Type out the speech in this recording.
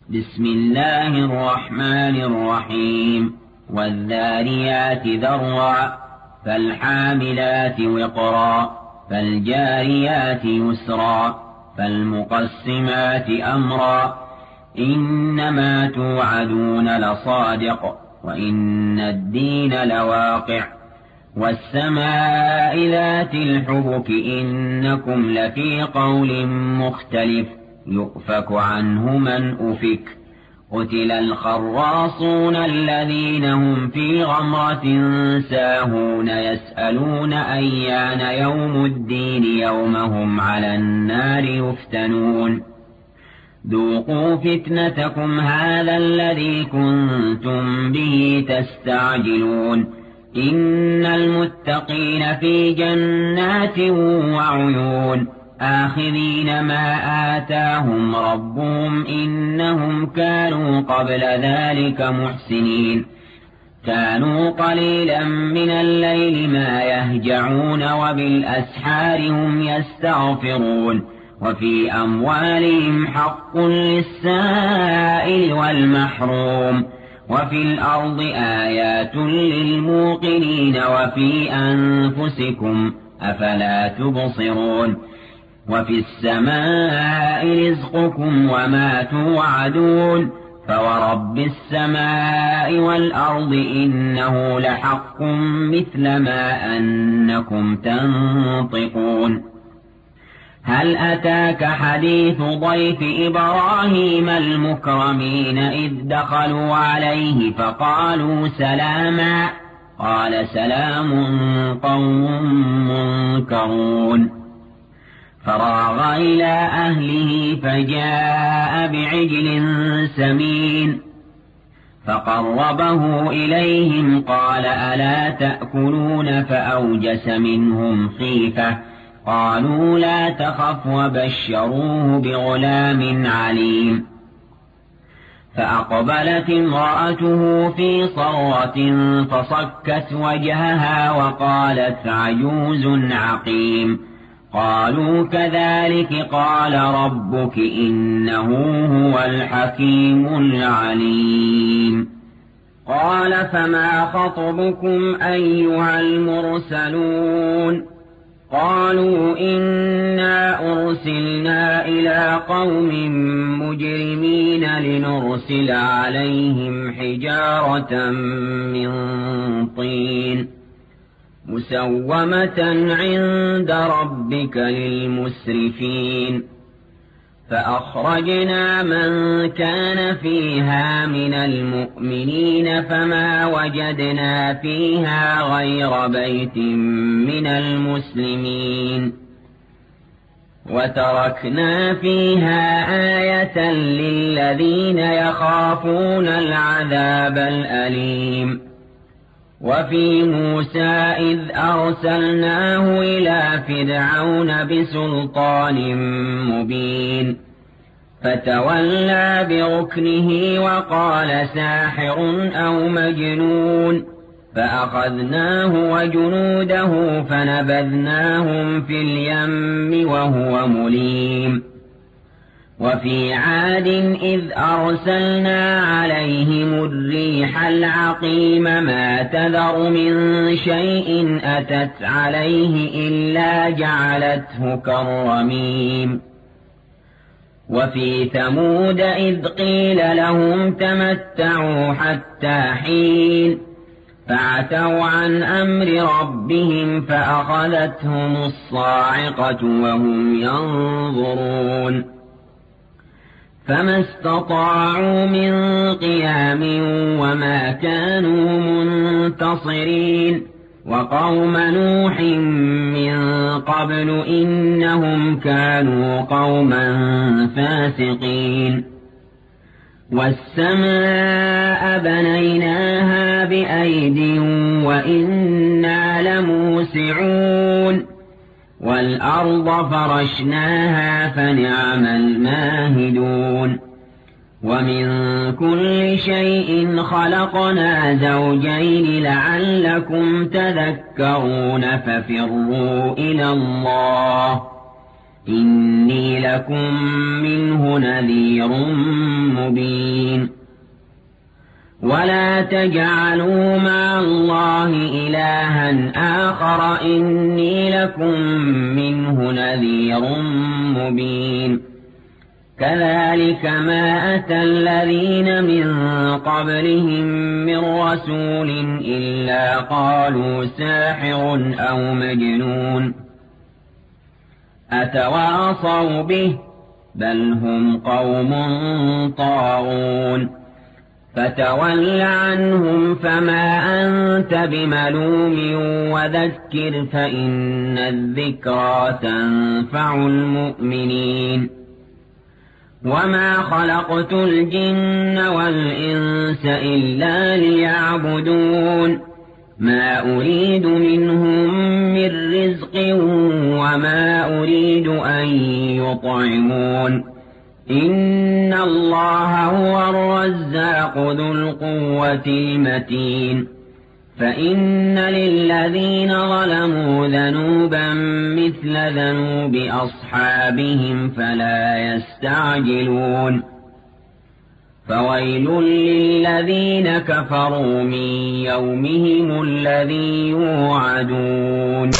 بسم الله الرحمن الرحيم والذاريات ذروا فالحاملات وقرا فالجاريات يسرا فالمقسمات أمرا إنما توعدون لصادق وإن الدين لواقع والسماء ذات الحبك إنكم لفي قول مختلف يؤفك عنه من أفك قتل الخراصون الذين هم في غمرة ساهون يسألون أيان يوم الدين يوم هم على النار يفتنون ذوقوا فتنتكم هذا الذي كنتم به تستعجلون إن المتقين في جنات وعيون آخذين ما آتاهم ربهم إنهم كانوا قبل ذلك محسنين كانوا قليلا من الليل ما يهجعون وبالأسحار هم يستغفرون وفي أموالهم حق للسائل والمحروم وفي الأرض آيات للموقنين وفي أنفسكم أفلا تبصرون وفي السماء رزقكم وما توعدون فورب السماء والأرض إنه لحق مثل ما أنكم تنطقون هل أتاك حديث ضيف إبراهيم المكرمين إذ دخلوا عليه فقالوا سلاما قال سلام قوم منكرون فراغ إلى أهله فجاء بعجل سمين فقربه إليهم قال ألا تأكلون فأوجس منهم خيفة قالوا لا تخف وبشروه بغلام عليم فأقبلت امرأته في صرة فصكت وجهها وقالت عجوز عقيم قالوا كذلك قال ربك إنه هو الحكيم العليم قال فما خطبكم أيها المرسلون قالوا إنا أرسلنا إلى قوم مجرمين لنرسل عليهم حجارة من طين مسومة عند ربك للمسرفين فأخرجنا من كان فيها من المؤمنين فما وجدنا فيها غير بيت من المسلمين وتركنا فيها آية للذين يخافون العذاب الأليم وفي موسى إذ أرسلناه إلى فرعون بسلطان مبين فتولى بركنه وقال ساحر أو مجنون فأخذناه وجنوده فنبذناهم في اليم وهو مليم وفي عاد إذ أرسلنا عليهم الريح العقيم ما تذر من شيء أتت عليه إلا جعلته كالرميم وفي ثمود إذ قيل لهم تمتعوا حتى حين فعتوا عن أمر ربهم فأخذتهم الصاعقة وهم ينظرون فما استطاعوا من قيام وما كانوا منتصرين وقوم نوح من قبل إنهم كانوا قوما فاسقين والسماء بنيناها بأيد وإنا لموسعون والأرض فرشناها فنعم الماهدون ومن كل شيء خلقنا زوجين لعلكم تذكرون ففروا إلى الله إِنِّي لَكُم مِّنْهُ نَذِيرٌ مُّبِينٌ وَلَا تَجْعَلُوا مَعَ اللَّهِ إِلَٰهًا آخَرَ إِنِّي لَكُم مِّنْهُ نَذِيرٌ مُّبِينٌ كَذَٰلِكَ مَا أَتَى الَّذِينَ مِن قَبْلِهِم مِّن رَّسُولٍ إِلَّا قَالُوا سَاحِرٌ أَوْ مَجْنُونٌ أَتَوَاصَوْا بِهِ ۚ بَلْ هُمْ قَوْمٌ طَاغُونَ فَتَوَلَّ عَنْهُمْ فَمَا أَنتَ بِمَلُومٍ وَذَكِّرْ فَإِنَّ الذِّكْرَىٰ تَنفَعُ الْمُؤْمِنِينَ وَمَا خَلَقْتُ الْجِنَّ وَالْإِنسَ إِلَّا لِيَعْبُدُونِ مَا أُرِيدُ مِنْهُم مِّن رِّزْقٍ وَمَا أُرِيدُ أَن يُطْعِمُونِ إِنَّ اللَّهَ هُوَ الرَّزَّاقُ ذُو الْقُوَّةِ الْمَتِينُ فَإِنَّ لِلَّذِينَ ظَلَمُوا ذَنُوبًا مِّثْلَ ذَنُوبِ أَصْحَابِهِمْ فَلَا يَسْتَعْجِلُونِ فَوَيْلٌ لِّلَّذِينَ كَفَرُوا مِن يَوْمِهِمُ الَّذِي يُوعَدُونَ